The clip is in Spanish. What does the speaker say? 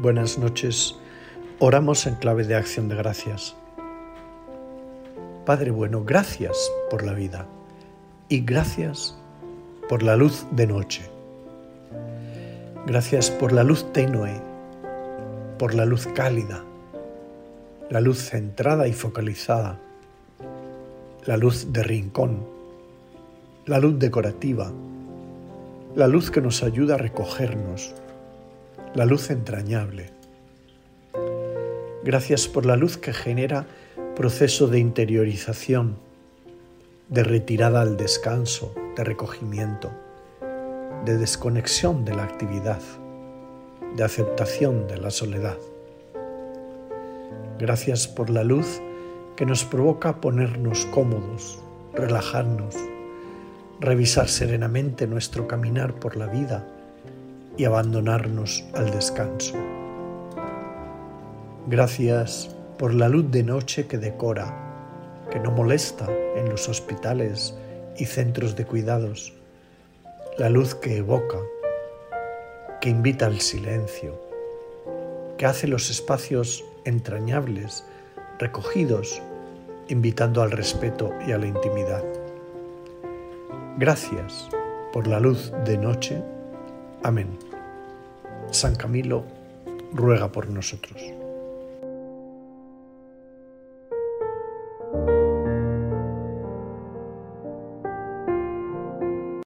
Buenas noches. Oramos en clave de acción de gracias. Padre bueno, gracias por la vida y gracias por la luz de noche. Gracias por la luz tenue, por la luz cálida, la luz centrada y focalizada, la luz de rincón, la luz decorativa, la luz que nos ayuda a recogernos, la luz entrañable. Gracias por la luz que genera proceso de interiorización, de retirada al descanso, de recogimiento, de desconexión de la actividad, de aceptación de la soledad. Gracias por la luz que nos provoca ponernos cómodos, relajarnos, revisar serenamente nuestro caminar por la vida y abandonarnos al descanso. Gracias por la luz de noche que decora, que no molesta en los hospitales y centros de cuidados, la luz que evoca, que invita al silencio, que hace los espacios entrañables, recogidos, invitando al respeto y a la intimidad. Gracias por la luz de noche. Amén. San Camilo ruega por nosotros.